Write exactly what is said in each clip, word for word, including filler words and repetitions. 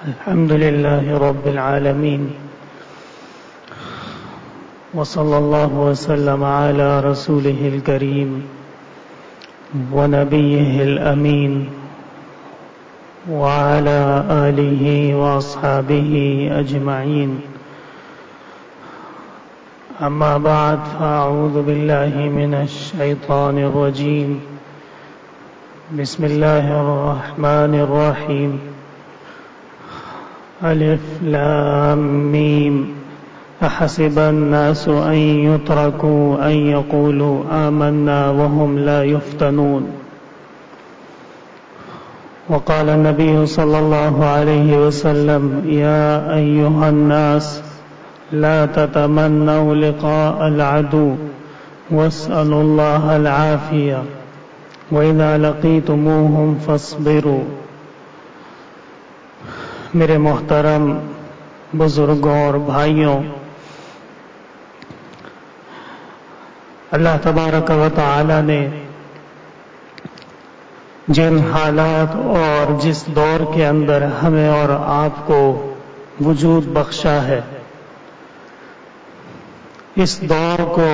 الحمد لله رب العالمين وصلى الله وسلم على رسوله الكريم ونبيه الأمين وعلى آله وأصحابه أجمعين. أما بعد فأعوذ بالله من الشيطان الرجيم. بسم الله الرحمن الرحيم. ألف لام ميم أحسب الناس أن يتركوا أن يقولوا آمنا وهم لا يفتنون. وقال النبي صلى الله عليه وسلم يا أيها الناس لا تتمنوا لقاء العدو واسألوا الله العافية وإذا لقيتموهم فاصبروا. میرے محترم بزرگوں اور بھائیوں، اللہ تبارک و تعالی نے جن حالات اور جس دور کے اندر ہمیں اور آپ کو وجود بخشا ہے، اس دور کو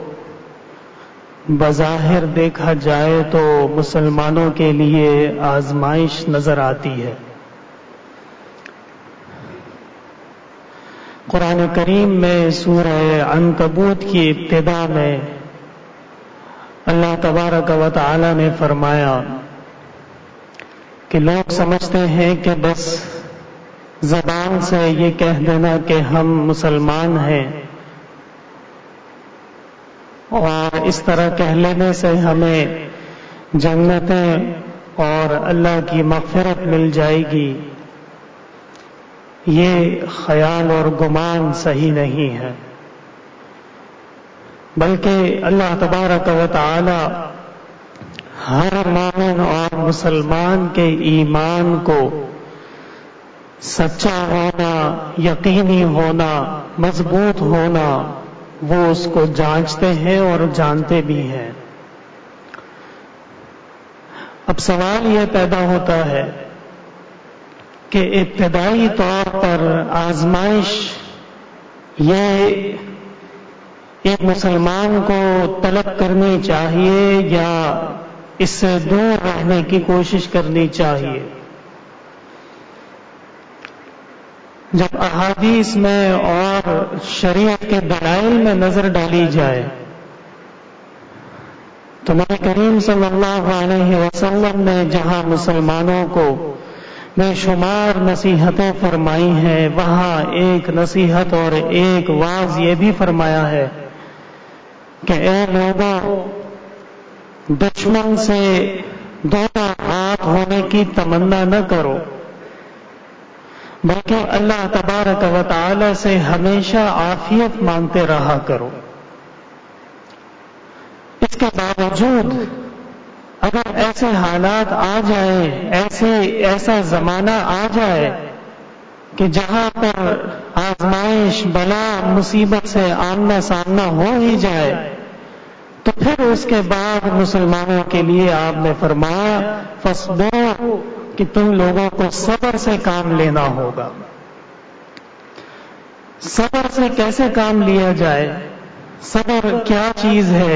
بظاہر دیکھا جائے تو مسلمانوں کے لیے آزمائش نظر آتی ہے۔ قرآن کریم میں سورہ عنکبوت کی ابتدا میں اللہ تبارک و تعالی نے فرمایا کہ لوگ سمجھتے ہیں کہ بس زبان سے یہ کہہ دینا کہ ہم مسلمان ہیں اور اس طرح کہہ لینے سے ہمیں جنتیں اور اللہ کی مغفرت مل جائے گی، یہ خیال اور گمان صحیح نہیں ہے، بلکہ اللہ تبارک و تعالی ہر مومن اور مسلمان کے ایمان کو سچا ہونا، یقینی ہونا، مضبوط ہونا، وہ اس کو جانچتے ہیں اور جانتے بھی ہیں۔ اب سوال یہ پیدا ہوتا ہے کہ ابتدائی طور پر آزمائش یہ ایک مسلمان کو طلب کرنی چاہیے یا اس سے دور رہنے کی کوشش کرنی چاہیے؟ جب احادیث میں اور شریعت کے دلائل میں نظر ڈالی جائے تو نبی کریم صلی اللہ علیہ وسلم نے جہاں مسلمانوں کو بے شمار نصیحتیں فرمائی ہیں، وہاں ایک نصیحت اور ایک واعظ یہ بھی فرمایا ہے کہ اے لوگوں، دشمن سے دونوں ہاتھ ہونے کی تمنا نہ کرو، بلکہ اللہ تبارک و تعالی سے ہمیشہ عافیت مانگتے رہا کرو۔ اس کے باوجود اگر ایسے حالات آ جائیں، ایسے ایسا زمانہ آ جائے کہ جہاں پر آزمائش، بلا، مصیبت سے آمنا سامنا ہو ہی جائے تو پھر اس کے بعد مسلمانوں کے لیے آپ نے فرمایا فاصبروا، کہ تم لوگوں کو صبر سے کام لینا ہوگا۔ صبر سے کیسے کام لیا جائے؟ صبر کیا چیز ہے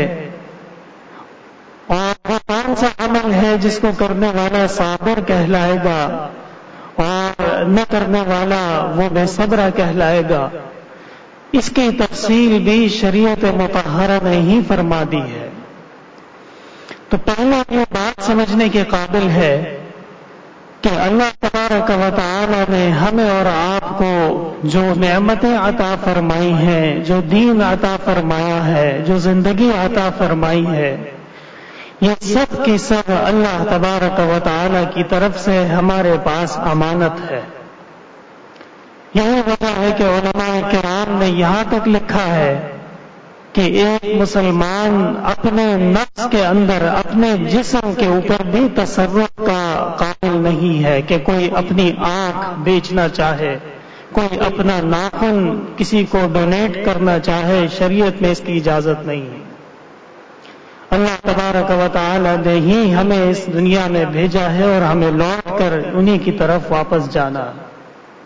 اور وہ کون سا عمل ہے جس کو کرنے والا صابر کہلائے گا اور نہ کرنے والا وہ بے صبرہ کہلائے گا؟ اس کی تفصیل بھی شریعت مطہرہ نے ہی فرما دی ہے۔ تو پہلا یہ بات سمجھنے کے قابل ہے کہ اللہ تبارک و تعالی نے ہمیں اور آپ کو جو نعمتیں عطا فرمائی ہیں، جو دین عطا فرمایا ہے، جو زندگی عطا فرمائی ہے، یہ سب کی سب اللہ تبارک و تعالی کی طرف سے ہمارے پاس امانت ہے۔ یہی وجہ ہے کہ علماء کرام نے یہاں تک لکھا ہے کہ ایک مسلمان اپنے نفس کے اندر، اپنے جسم کے اوپر بھی تصرف کا قابل نہیں ہے کہ کوئی اپنی آنکھ بیچنا چاہے، کوئی اپنا ناخن کسی کو ڈونیٹ کرنا چاہے، شریعت میں اس کی اجازت نہیں ہے۔ اللہ تبارک و تعالی نے ہی ہمیں اس دنیا میں بھیجا ہے اور ہمیں لوٹ کر انہی کی طرف واپس جانا ہے۔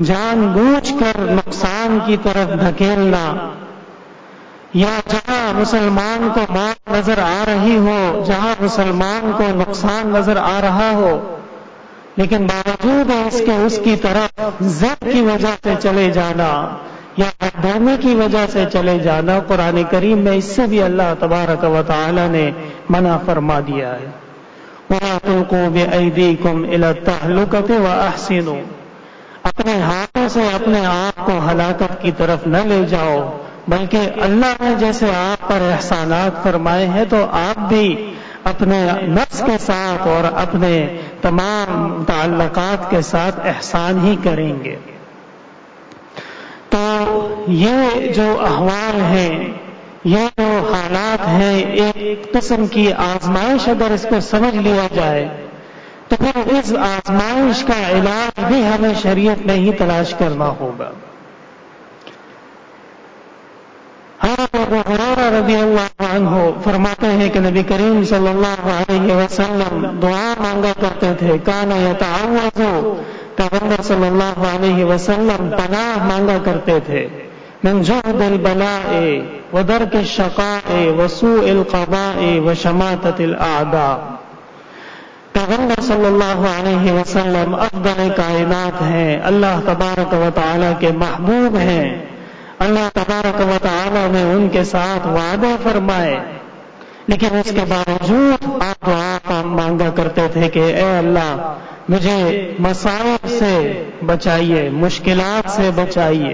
جان بوجھ کر نقصان کی طرف دھکیلنا، یا جہاں مسلمان کو موت نظر آ رہی ہو، جہاں مسلمان کو نقصان نظر آ رہا ہو، لیکن باوجود اس کے اس کی طرف ضد کی وجہ سے چلے جانا یا بدنامی کی وجہ سے چلے جانا، قرآن کریم میں اس سے بھی اللہ تبارک و تعالی نے منع فرما دیا ہے۔ وَلَا تُلْقُوا بِأَيْدِيكُمْ إِلَى التَّهْلُكَةِ وَأَحْسِنُوا، اپنے ہاتھوں سے اپنے آپ کو ہلاکت کی طرف نہ لے جاؤ، بلکہ اللہ نے جیسے آپ پر احسانات فرمائے ہیں تو آپ بھی اپنے نفس کے ساتھ اور اپنے تمام تعلقات کے ساتھ احسان ہی کریں گے۔ تو یہ جو احوال ہیں، یہ جو حالات ہیں، ایک قسم کی آزمائش اگر اس کو سمجھ لیا جائے تو پھر اس آزمائش کا علاج بھی ہمیں شریعت میں ہی تلاش کرنا ہوگا۔ حضرت ابو ہریرہ رضی اللہ عنہ فرماتے ہیں کہ نبی کریم صلی اللہ علیہ وسلم دعا مانگا کرتے تھے، کان یتعوذ، پیغمبر صلی اللہ علیہ وسلم پناہ مانگا کرتے تھے، من جہد البلاء ودرک الشقاء وسوء القضاء وشماتۃ الاعداء۔ پیغمبر صلی اللہ علیہ وسلم افضل کائنات ہیں، اللہ تبارک و تعالی کے محبوب ہیں، اللہ تبارک و تعالی نے ان کے ساتھ وعدے فرمائے، لیکن اس کے باوجود آپ دعا مانگا کرتے تھے کہ اے اللہ مجھے مصائب سے بچائیے، مشکلات سے بچائیے،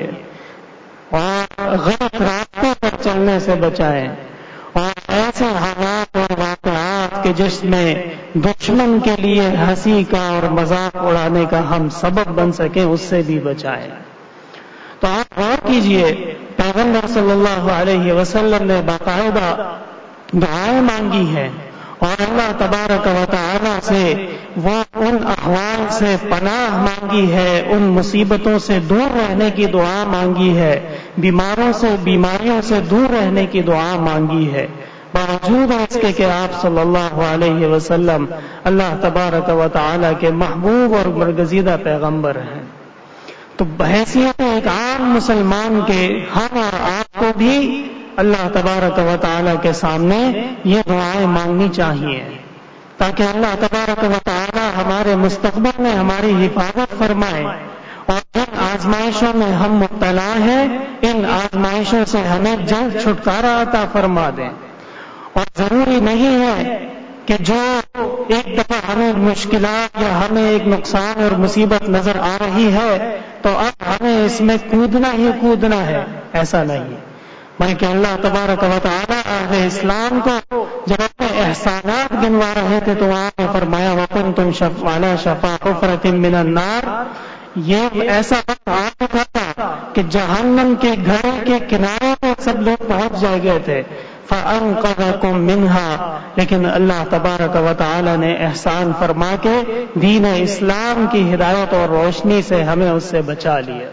اور غلط راستے پر چلنے سے بچائیں، اور ایسے حالات اور واقعات کہ جس میں دشمن کے لیے ہنسی کا اور مذاق اڑانے کا ہم سبب بن سکیں، اس سے بھی بچائیں۔ تو آپ غور کیجئے، پیغمبر صلی اللہ علیہ وسلم نے باقاعدہ دعائیں مانگی ہیں اور اللہ تبارک و تعالی سے وہ ان احوال سے پناہ مانگی ہے، ان مصیبتوں سے دور رہنے کی دعا مانگی ہے، بیماروں سے بیماریوں سے دور رہنے کی دعا مانگی ہے، باوجود اس کے کہ آپ صلی اللہ علیہ وسلم اللہ تبارک و تعالی کے محبوب اور برگزیدہ پیغمبر ہیں۔ تو بحیثیت ایک عام مسلمان کے ہم اور آپ کو بھی اللہ تبارک و تعالی کے سامنے یہ دعائیں مانگنی چاہیے، تاکہ اللہ تبارک و تعالی ہمارے مستقبل میں ہماری حفاظت فرمائے، اور جن آزمائشوں میں ہم مبتلا ہیں ان آزمائشوں سے ہمیں جلد چھٹکارا عطا فرما دیں۔ اور ضروری نہیں ہے کہ جو ایک دفعہ ہمیں مشکلات یا ہمیں ایک نقصان اور مصیبت نظر آ رہی ہے تو اب ہمیں اس میں کودنا ہی کودنا ہے، ایسا نہیں، بلکہ اللہ تبارک و تعالی اہل اسلام کو جب اپنے احسانات گنوا رہے تھے تو آپ نے فرمایا وَكُنْتُمْ عَلَى شَفَا حُفْرَةٍ مِّنَ النَّارِ، یہ ایسا وقت آ چکا تھا کہ جہنم کے گھڑے کے کنارے پہ سب لوگ پہنچ جائے گئے تھے، فَأَنْقَذَكُم مِّنْهَا، لیکن اللہ تبارک و تعالی نے احسان فرما کے دین اسلام کی ہدایت اور روشنی سے ہمیں اس سے بچا لیا۔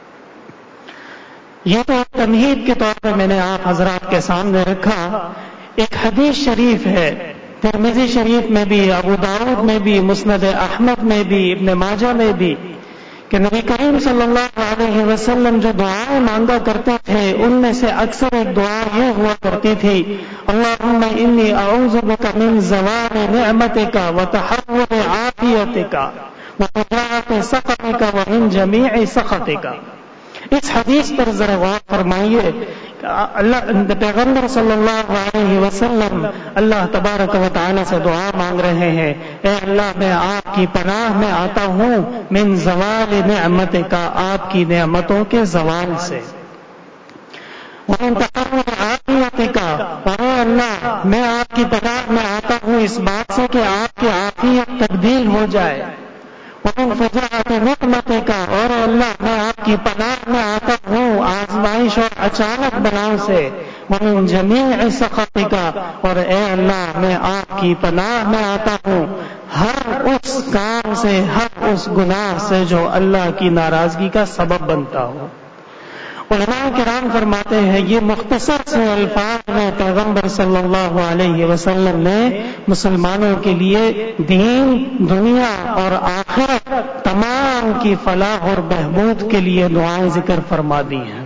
یہ تو ایک تمہید کے طور پر میں نے آپ حضرات کے سامنے رکھا۔ ایک حدیث شریف ہے، ترمذی شریف میں بھی، ابو داؤد میں بھی، مسند احمد میں بھی، ابن ماجہ میں بھی، کہ نبی کریم صلی اللہ علیہ وسلم جو دعائیں مانگا کرتے تھے ان میں سے اکثر ایک دعا یہ ہوا کرتی تھی، اللہم انی اعوذ بک من زوال نعمتک وتحول عافیتک وفجاءۃ سخطک ومن جمیع سخطک۔ اس حدیث پر ذرا غور فرمائیے، اللہ پیغمبر صلی اللہ علیہ وسلم اللہ تبارک و تعالی سے دعا مانگ رہے ہیں، اے اللہ میں آپ کی پناہ میں آتا ہوں من زوال نعمتک، آپ کی نعمتوں کے زوال سے، ومن تحول عافیتک، اور اے اللہ میں آپ کی پناہ میں آتا ہوں اس بات سے کہ آپ کی عافیت تبدیل ہو جائے، ومن فجاءۃ نقمتک، اور اللہ میں آپ کی پناہ میں آتا ہوں آزمائش اور اچانک بلاؤں سے، ومن جمیع سخطک، اور اے اللہ میں آپ کی پناہ میں آتا ہوں ہر اس کام سے، ہر اس گناہ سے جو اللہ کی ناراضگی کا سبب بنتا ہو۔ علماء کرام فرماتے ہیں یہ مختصر سے الفاظ میں پیغمبر صلی اللہ علیہ وسلم نے مسلمانوں کے لیے دین، دنیا اور آخرت تمام کی فلاح اور بہبود کے لیے دعائیں ذکر فرما دی ہیں۔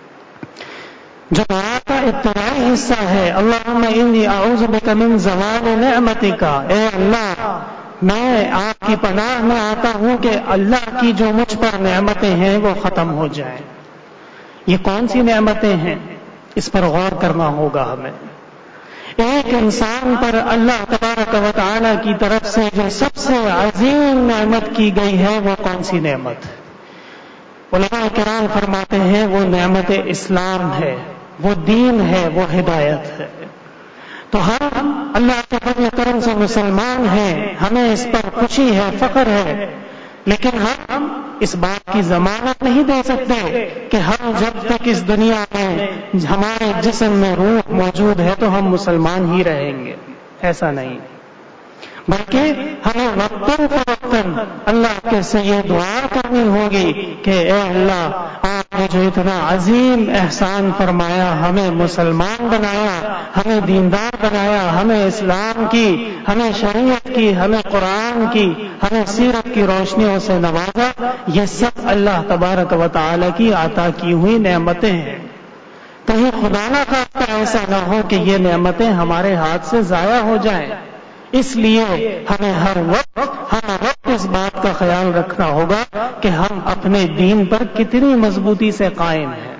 جو دعا کا ابتدائی حصہ ہے اللہم انی اعوذ بک من زوال نعمتک، اے اللہ میں آپ کی پناہ میں آتا ہوں کہ اللہ کی جو مجھ پر نعمتیں ہیں وہ ختم ہو جائیں۔ یہ کون سی نعمتیں ہیں؟ اس پر غور کرنا ہوگا ہمیں۔ ایک انسان پر اللہ تبارک و تعالی کی طرف سے جو سب سے عظیم نعمت کی گئی ہے وہ کون سی نعمت؟ علماء کرام فرماتے ہیں وہ نعمت اسلام ہے، وہ دین ہے، وہ ہدایت ہے۔ تو ہم اللہ کے فضل و کرم سے مسلمان ہیں، ہمیں اس پر خوشی ہے، فخر ہے، لیکن ہم اس بات کی ضمانت نہیں دے سکتے کہ ہم جب تک اس دنیا میں ہمارے جسم میں روح موجود ہے تو ہم مسلمان ہی رہیں گے، ایسا نہیں، بلکہ ہمیں وقتاً فوقتاً اللہ کے سے یہ دعا کرنی ہوگی کہ اے اللہ آپ نے جو اتنا عظیم احسان فرمایا، ہمیں مسلمان بنایا، ہمیں دیندار بنایا، ہمیں اسلام کی، ہمیں شریعت کی، ہمیں قرآن کی، ہمیں سیرت کی روشنیوں سے نوازا، یہ سب اللہ تبارک و تعالی کی عطا کی ہوئی نعمتیں ہیں۔ کہیں خدا نہ خواستہ ایسا نہ ہو کہ یہ نعمتیں ہمارے ہاتھ سے ضائع ہو جائیں، اس لیے ہمیں ہر وقت ہر وقت اس بات کا خیال رکھنا ہوگا کہ ہم اپنے دین پر کتنی مضبوطی سے قائم ہیں۔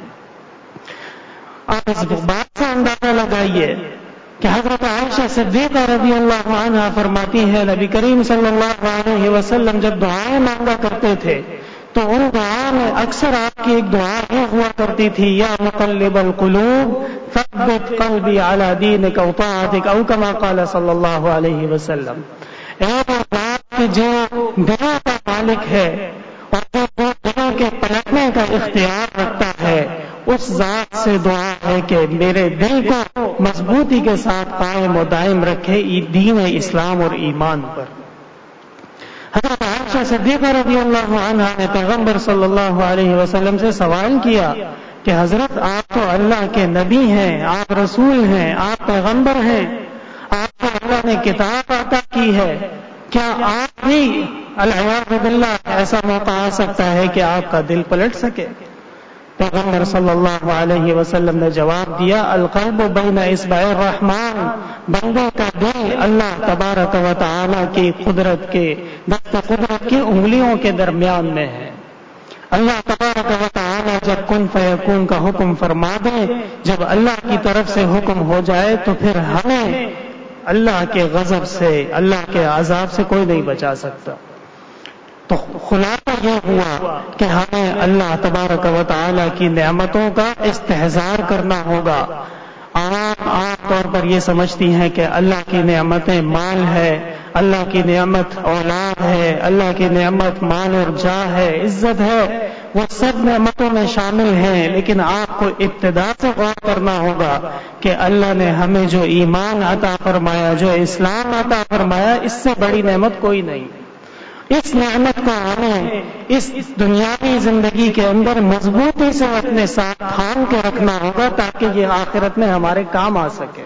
آپ اس بات سے اندازہ لگائیے کہ حضرت عائشہ صدیقہ رضی اللہ عنہا فرماتی ہے نبی کریم صلی اللہ علیہ وسلم جب دعائیں مانگا کرتے تھے تو ان دعاؤں میں اکثر آپ کی ایک دعا یہ ہوا کرتی تھی یا مقلب القلوب ثبت قلبی علی دینک و طاعتک، او کما قال صلی اللہ علیہ وسلم، اے اللہ کہ جو دلوں کا مالک ہے اور جو دلوں کے پلٹنے کا اختیار رکھتا ہے، اس ذات سے دعا ہے کہ میرے دل کو مضبوطی کے ساتھ قائم و دائم رکھے دین اسلام اور ایمان پر۔ حضرت عائشہ صدیقہ رضی اللہ عنہا نے پیغمبر صلی اللہ علیہ وسلم سے سوال کیا کہ حضرت آپ تو اللہ کے نبی ہیں، آپ رسول ہیں، آپ پیغمبر ہیں، آپ کو اللہ نے کتاب عطا کی ہے، کیا آپ بھی العیاذ باللہ ایسا موقع آ سکتا ہے کہ آپ کا دل پلٹ سکے؟ پیغمبر صلی اللہ علیہ وسلم نے جواب دیا القلب بین اصبع الرحمن، بندے کا دل اللہ تبارک و تعالی کی قدرت کے دست قدرت کی انگلیوں کے درمیان میں ہے۔ اللہ تبارک و تعالی جب کن فیکون کا حکم فرما دے، جب اللہ کی طرف سے حکم ہو جائے تو پھر ہمیں اللہ کے غضب سے، اللہ کے عذاب سے کوئی نہیں بچا سکتا۔ تو خلاصہ یہ ہوا کہ ہمیں اللہ تبارک و تعالی کی نعمتوں کا استحضار کرنا ہوگا۔ عام عام طور پر یہ سمجھتی ہیں کہ اللہ کی نعمتیں مال ہے، اللہ کی نعمت اولاد ہے، اللہ کی نعمت مال اور جاہ ہے، عزت ہے، وہ سب نعمتوں میں شامل ہیں، لیکن آپ کو ابتدا سے غور کرنا ہوگا کہ اللہ نے ہمیں جو ایمان عطا فرمایا، جو اسلام عطا فرمایا، اس سے بڑی نعمت کوئی نہیں۔ اس نعمت کو ہمیں اس دنیاوی زندگی کے اندر مضبوطی سے اپنے ساتھ تھام کے رکھنا ہوگا تاکہ یہ آخرت میں ہمارے کام آ سکے۔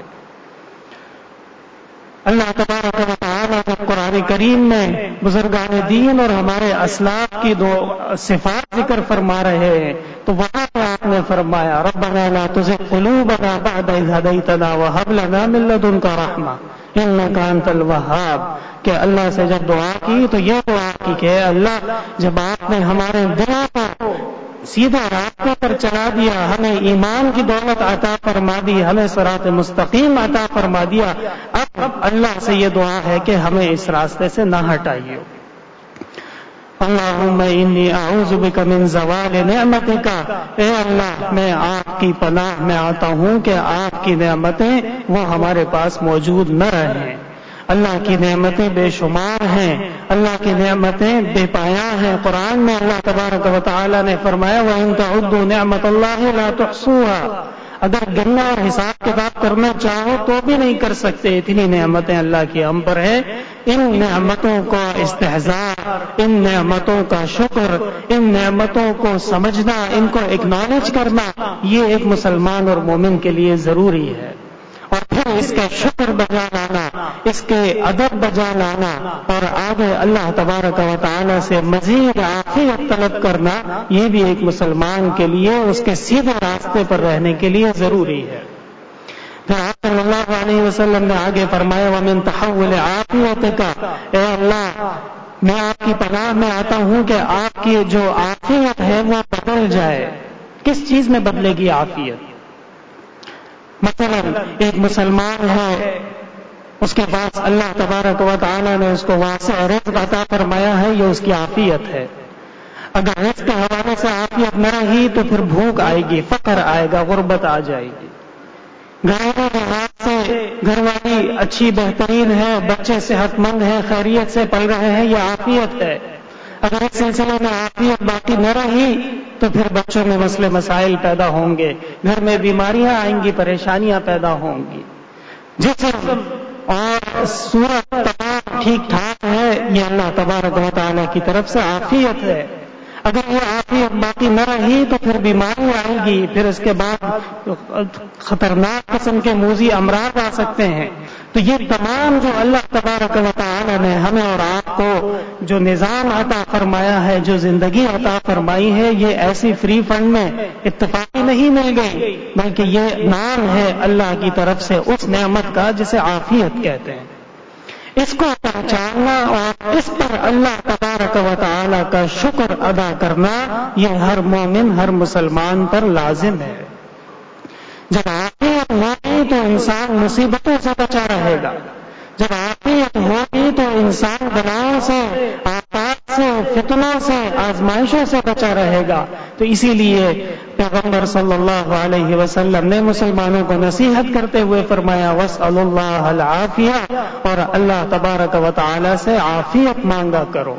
اللہ تبارک و تعالیٰ نے قرآن کریم میں بزرگان دین اور ہمارے اسلاف کی دو صفات ذکر فرما رہے ہیں، تو وہاں پہ آپ نے فرمایا ربنا لا تزغ قلوبنا بعد اذ ہدیتنا وہب لنا من لدنک رحمہ انک انت الوہاب، کہ اللہ سے جب دعا کی تو یہ دعا کی کہ اے اللہ جب آپ نے ہمارے دلوں کو سیدھے راستے پر چلا دیا، ہمیں ایمان کی دولت عطا فرما دی، ہمیں صراط مستقیم عطا فرما دیا، اب اللہ سے یہ دعا ہے کہ ہمیں اس راستے سے نہ ہٹائیے۔ اللہم انی اعوذ بک من زوال نعمتک، اے اللہ میں آپ کی پناہ میں آتا ہوں کہ آپ کی نعمتیں وہ ہمارے پاس موجود نہ رہیں۔ اللہ کی نعمتیں بے شمار ہیں، اللہ کی نعمتیں بے پایاں ہیں۔ قرآن میں اللہ تبارک و تعالی نے فرمایا وَإِن تَعُدُّوا نِعْمَةَ اللَّهِ لَا تُحْصُوهَا، اگر گننا اور حساب کتاب کرنا چاہو تو بھی نہیں کر سکتے، اتنی نعمتیں اللہ کی ہم پر ہیں۔ ان نعمتوں کا استحضار، ان نعمتوں کا شکر، ان نعمتوں کو سمجھنا، ان کو اکنالج کرنا، یہ ایک مسلمان اور مومن کے لیے ضروری ہے۔ اور پھر اس کا شکر بجا لانا، اس کے ادب بجا لانا، اور آگے اللہ تبارک و تعالی سے مزید عافیت طلب کرنا، یہ بھی ایک مسلمان کے لیے اس کے سیدھے راستے پر رہنے کے لیے ضروری ہے۔ پھر آپ صلی اللہ علیہ وسلم نے آگے فرمایا وَمِن تَحَوُّلِ عَافِيَتِكَ، اے اللہ میں آپ کی پناہ میں آتا ہوں کہ آپ کی جو عافیت ہے وہ بدل جائے۔ کس چیز میں بدلے گی عافیت؟ مثلا ایک مسلمان ہے، اس کے پاس اللہ تبارک و تعالی نے اس کو واسع رزق عطا فرمایا ہے، یہ اس کی عافیت ہے۔ اگر رزق کے حوالے سے عافیت نہ رہی تو پھر بھوک آئے گی، فقر آئے گا، غربت آ جائے گی۔ گھریلو لحاظ سے گھر والی اچھی بہترین ہے، بچے صحت مند ہیں، خیریت سے پل رہے ہیں، یہ عافیت ہے۔ اگر اس سلسلے میں عافیت باقی نہ رہی تو پھر بچوں میں مسئلے مسائل پیدا ہوں گے، گھر میں بیماریاں آئیں گی، پریشانیاں پیدا ہوں گی۔ جسم اور صورت تمام ٹھیک ٹھاک ہے، یہ اللہ تبارک و تعالیٰ کی طرف سے عافیت ہے۔ اگر یہ عافیت باقی نہ رہی تو پھر بیماری آئے گی، پھر اس کے بعد خطرناک قسم کے موذی امراض آ سکتے ہیں۔ تو یہ تمام جو اللہ تبارک و تعالی نے ہمیں اور آپ کو جو نظام عطا فرمایا ہے، جو زندگی عطا فرمائی ہے، یہ ایسی فری فنڈ میں اتفاقی نہیں مل گئی، بلکہ یہ نام ہے اللہ کی طرف سے اس نعمت کا جسے عافیت کہتے ہیں۔ اس کو پہچاننا اور اس پر اللہ تبارک و تعالی کا شکر ادا کرنا، یہ ہر مومن ہر مسلمان پر لازم ہے۔ جب عافیت ہوگی تو انسان مصیبتوں سے بچا رہے گا، جب عافیت ہوگی تو انسان بلاؤں سے، آفات سے، فتنوں سے، آزمائشوں سے بچا رہے گا۔ تو اسی لیے پیغمبر صلی اللہ علیہ وسلم نے مسلمانوں کو نصیحت کرتے ہوئے فرمایا وَاسْأَلُوا اللَّهَ الْعَافِيَةَ، اور اللہ تبارک و تعالی سے عافیت مانگا کرو۔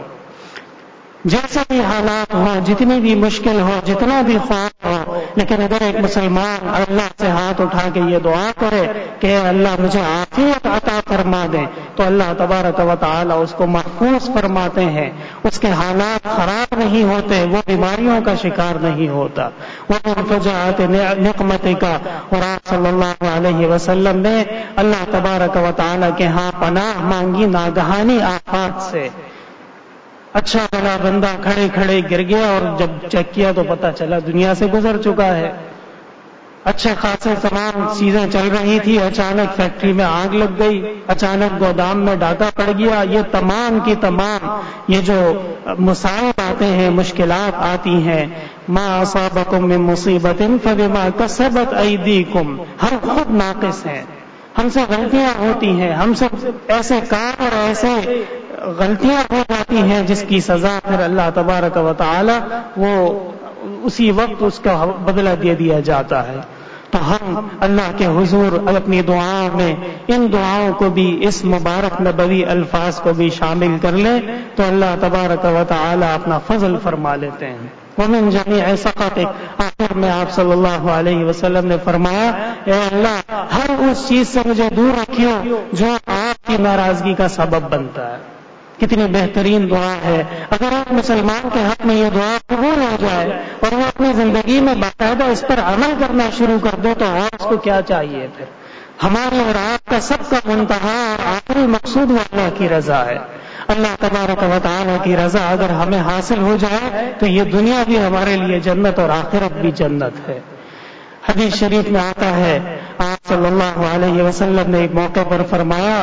جیسے بھی حالات ہوں، جتنی بھی مشکل ہو، جتنا بھی خوف ہو، لیکن اگر ایک مسلمان اللہ سے ہاتھ اٹھا کے یہ دعا کرے کہ اللہ مجھے عافیت عطا فرما دے، تو اللہ تبارک و تعالی اس کو محفوظ فرماتے ہیں، اس کے حالات خراب نہیں ہوتے، وہ بیماریوں کا شکار نہیں ہوتا۔ وَمِن فُجَاءَةِ نِقْمَتِكَ، اور آپ صلی اللہ علیہ وسلم نے اللہ تبارک و تعالی کے ہاں پناہ مانگی ناگہانی آفات سے۔ اچھا بھلا بندہ کھڑے کھڑے گر گیا اور جب چیک کیا تو پتہ چلا دنیا سے گزر چکا ہے۔ اچھے خاصے تمام چیزیں چل رہی تھی، اچانک فیکٹری میں آگ لگ گئی، اچانک گودام میں ڈاکہ پڑ گیا۔ یہ تمام کی تمام یہ جو مصائب آتے ہیں، مشکلات آتی ہیں، ما اصابکم من مصیبت فبما کسبت ایدیکم، ہر خود ناقص ہیں، ہم سے غلطیاں ہوتی ہیں، ہم سے ایسے کام اور ایسے غلطیاں ہو جاتی ہیں جس کی سزا پھر اللہ تبارک و تعالی وہ اسی وقت اس کا بدلہ دے دیا جاتا ہے۔ تو ہم اللہ کے حضور اپنی دعاؤں میں ان دعاؤں کو بھی، اس مبارک نبوی الفاظ کو بھی شامل کر لیں تو اللہ تبارک و تعالی اپنا فضل فرما لیتے ہیں۔ ومن جمیع سخطک، آخر میں آپ صلی اللہ علیہ وسلم نے فرمایا اے اللہ ہر اس چیز سے مجھے دور رکھیو جو آپ کی ناراضگی کا سبب بنتا ہے۔ کتنی بہترین دعا ہے۔ اگر ایک مسلمان کے حق میں یہ دعا قبول ہو جائے اور وہ اپنی زندگی میں باقاعدہ اس پر عمل کرنا شروع کر دے تو اور اس کو کیا چاہیے پھر؟ ہمارے اور آپ کا سب کا منتہا اور آخری مقصود وہ اللہ کی رضا ہے۔ اللہ تبارک و تعالیٰ کی رضا اگر ہمیں حاصل ہو جائے تو یہ دنیا بھی ہمارے لیے جنت اور آخرت بھی جنت ہے۔ حدیث شریف میں آتا ہے آپ صلی اللہ علیہ وسلم نے ایک موقع پر فرمایا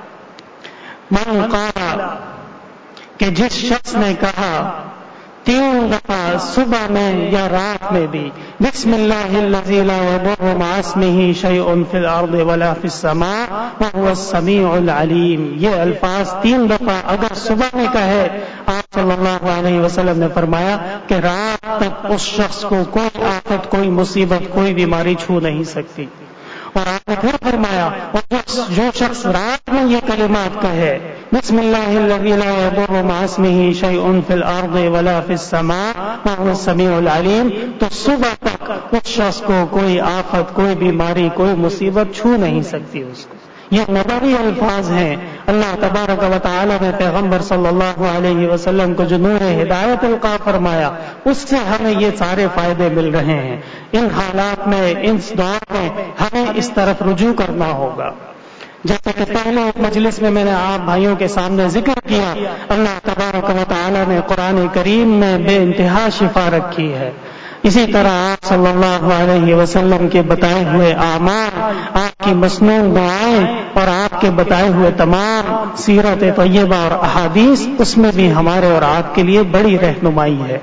من قال، کہ جس شخص نے کہا تین دفعہ صبح میں یا رات میں بھی بسم اللہ الذی لا یضر مع اسمہ شیء فی الارض ولا فی السماء وهو السمیع العلیم، یہ الفاظ تین دفعہ اگر صبح میں کہے، آپ صلی اللہ علیہ وسلم نے فرمایا کہ رات تک اس شخص کو کوئی آفت، کوئی مصیبت، کوئی بیماری چھو نہیں سکتی۔ اور آپ نے پھر فرمایا اور جو شخص رات میں یہ کلمات کہے بسم اللہ الذی لا یضر مع اسمہ شیء فی الارض ولا فی السماء وهو السمیع العلیم. تو صبح تک اس شخص کو کوئی آفت، کوئی بیماری، کوئی مصیبت چھو نہیں سکتی اس کو. یہ نبوی الفاظ ہیں. اللہ تبارک و تعالی نے پیغمبر صلی اللہ علیہ وسلم کو جو نور ہدایت القا فرمایا، اس سے ہمیں یہ سارے فائدے مل رہے ہیں. ان حالات میں، اس دور میں ہمیں اس طرف رجوع کرنا ہوگا. جیسا کہ پہلے مجلس میں میں نے آپ بھائیوں کے سامنے ذکر کیا، اللہ تبارک و تعالی نے قرآن کریم میں بے انتہا شفا رکھی ہے. اسی طرح آپ صلی اللہ علیہ وسلم کے بتائے ہوئے اعمال، آپ کی مسنون دعائیں اور آپ کے بتائے ہوئے تمام سیرت طیبہ اور احادیث، اس میں بھی ہمارے اور آپ کے لیے بڑی رہنمائی ہے.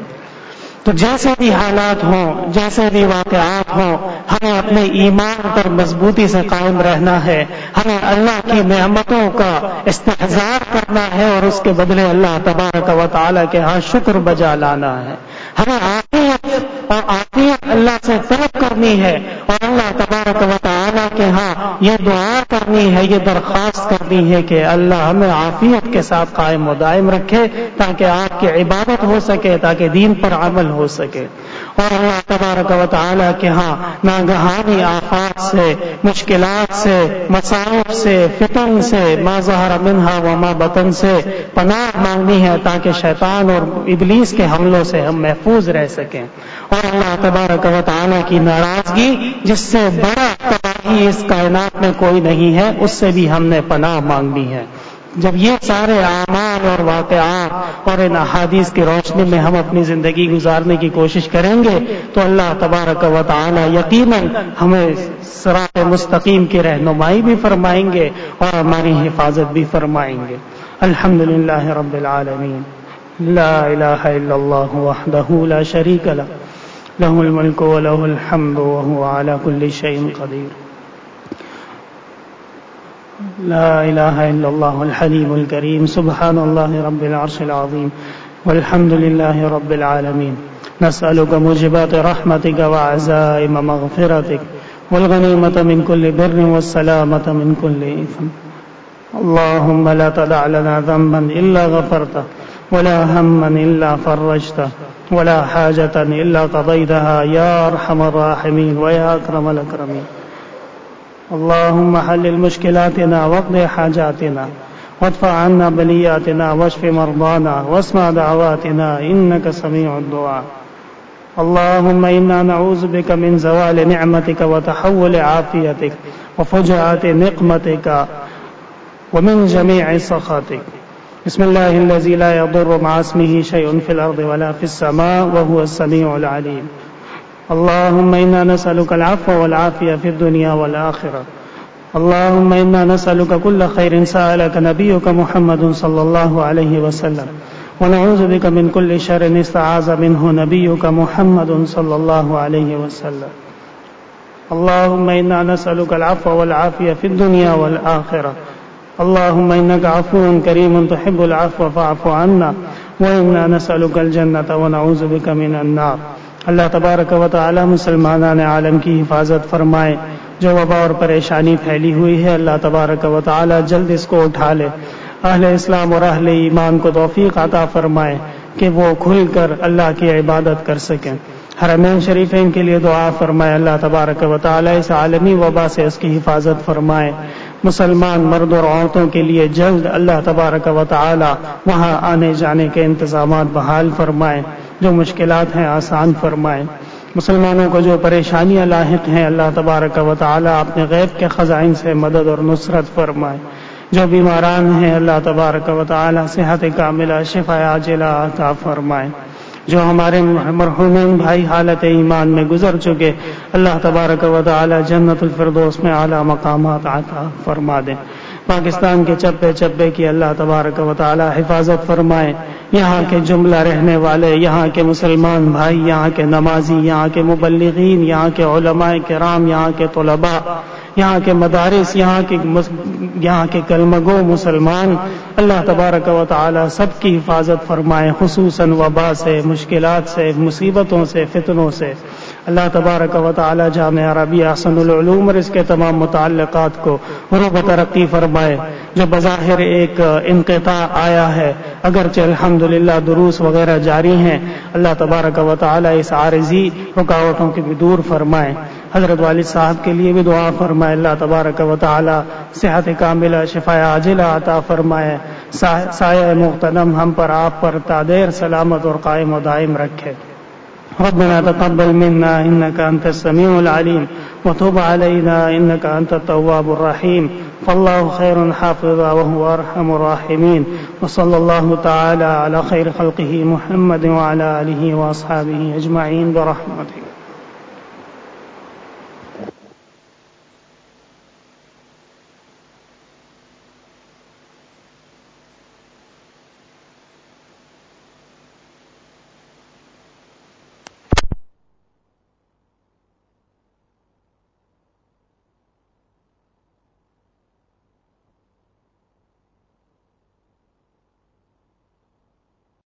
تو جیسے بھی حالات ہوں، جیسے بھی واقعات ہوں، ہمیں اپنے ایمان پر مضبوطی سے قائم رہنا ہے. ہمیں اللہ کی نعمتوں کا استحضار کرنا ہے اور اس کے بدلے اللہ تبارک و تعالی کے ہاں شکر بجا لانا ہے. ہمیں عافیت اور عافیت اللہ سے طلب کرنی ہے اور اللہ تبارک و تعالی کے ہاں یہ دعا کرنی ہے، یہ درخواست کرنی ہے کہ اللہ ہمیں عافیت کے ساتھ قائم و دائم رکھے تاکہ آپ کی عبادت ہو سکے، تاکہ دین پر عمل ہو سکے. اور اللہ تبارک و تعالی کے ہاں ناگہانی آفات سے، مشکلات سے، مصائب سے، فتن سے، ما ظہر منہا وما بطن سے پناہ مانگنی ہے تاکہ شیطان اور ابلیس کے حملوں سے ہم محفوظ رہ سکیں. اور اللہ تبارک و تعالی کی ناراضگی، جس سے بڑا تباہی اس کائنات میں کوئی نہیں ہے، اس سے بھی ہم نے پناہ مانگنی ہے. جب یہ سارے اعمال اور واقعات اور ان احادیث کی روشنی میں ہم اپنی زندگی گزارنے کی کوشش کریں گے تو اللہ تبارک و تعالی یقیناً ہمیں صراط مستقیم کی رہنمائی بھی فرمائیں گے اور ہماری حفاظت بھی فرمائیں گے. الحمدللہ رب العالمین، لا الہ الا اللہ وحدہ لا شریک لہ، لہ الملک ولہ الحمد وہو علی کل شیء قدیر. لا الہ الا اللہ الحلیم الکریم، سبحان اللہ رب العرش العظیم، والحمد للہ رب العالمین. نسألک موجبات رحمتک وعزائم مغفرتک والغنیمۃ من کل بر والسلامۃ من کل اثم. اللہم لا تدع لنا ذنبا الا غفرته ولا ہما الا فرجته ولا حاجة الا قضيتها یا ارحم الراحمین ویا اکرم الاکرمین. اللهم حلل مشكلاتنا واقض حاجاتنا وادفع عنا بلياتنا واشف مرضانا واسمع دعواتنا إنك سميع الدعاء. اللهم إنا نعوذ بك من زوال نعمتك وتحول عافيتك وفجعة نقمتك ومن جميع سخطك. بسم الله الذي لا يضر مع اسمه شيء في الأرض ولا في السماء وهو السميع العليم. اللهم إنا نسألك العفو والعافية في الدنيا والآخرة. اللهم إنا نسألك كل خير سألك نبيك محمد صلى الله عليه وسلم ونعوذ بك من كل شر استعاذ منه نبيك محمد صلى الله عليه وسلم. اللهم إنا نسألك العفو والعافية في الدنيا والآخرة. اللهم إنك عفو كريم تحب العفو فاعف عنا وإنا نسألك الجنة ونعوذ بك من النار. اللہ تبارک و تعالی مسلمانان عالم کی حفاظت فرمائے. جو وبا اور پریشانی پھیلی ہوئی ہے اللہ تبارک و تعالی جلد اس کو اٹھا لے. اہل اسلام اور اہل ایمان کو توفیق عطا فرمائے کہ وہ کھل کر اللہ کی عبادت کر سکیں. حرمین شریفین کے لیے دعا فرمائے. اللہ تبارک و تعالی اس عالمی وبا سے اس کی حفاظت فرمائے. مسلمان مرد اور عورتوں کے لیے جلد اللہ تبارک و تعالی وہاں آنے جانے کے انتظامات بحال فرمائے. جو مشکلات ہیں آسان فرمائے. مسلمانوں کو جو پریشانیاں لاحق ہیں اللہ تبارک و تعالی اپنے غیب کے خزائن سے مدد اور نصرت فرمائے. جو بیماران ہیں اللہ تبارک و تعالی صحت کاملہ شفا عاجلہ عطا فرمائے. جو ہمارے مرحومین بھائی حالت ایمان میں گزر چکے اللہ تبارک و تعالی جنت الفردوس میں اعلیٰ مقامات عطا فرما دے. پاکستان کے چپے چپے کی اللہ تبارک و تعالی حفاظت فرمائے. یہاں کے جملہ رہنے والے، یہاں کے مسلمان بھائی، یہاں کے نمازی، یہاں کے مبلغین، یہاں کے علماء کرام، یہاں کے طلباء، یہاں کے مدارس، یہاں کے یہاں کے کلمہ گو مسلمان اللہ تبارک و تعالی سب کی حفاظت فرمائے. خصوصاً وبا سے، مشکلات سے، مصیبتوں سے، فتنوں سے اللہ تبارک و تعالی جامعہ عربیہ احسن العلوم اور اس کے تمام متعلقات کو عروج و ترقی فرمائے. جو بظاہر ایک انقطاع آیا ہے اگرچہ الحمدللہ دروس وغیرہ جاری ہیں, اللہ تبارک و تعالی اس عارضی رکاوٹوں کی بھی دور فرمائے. حضرت والد صاحب کے لیے بھی دعا فرمائے, اللہ تبارک و تعالی صحت کاملہ شفاء عاجلہ عطا فرمائے. سایہ مغتنم ہم پر آپ پر تا دیر سلامت اور قائم و دائم رکھے. ربنا تقبل منا انك انت السميع العليم وتب علينا انك انت التواب الرحيم. فالله خير حافظا وهو ارحم الراحمين. وصلى الله تعالى على خير خلقه محمد وعلى اله واصحابه اجمعين برحمته.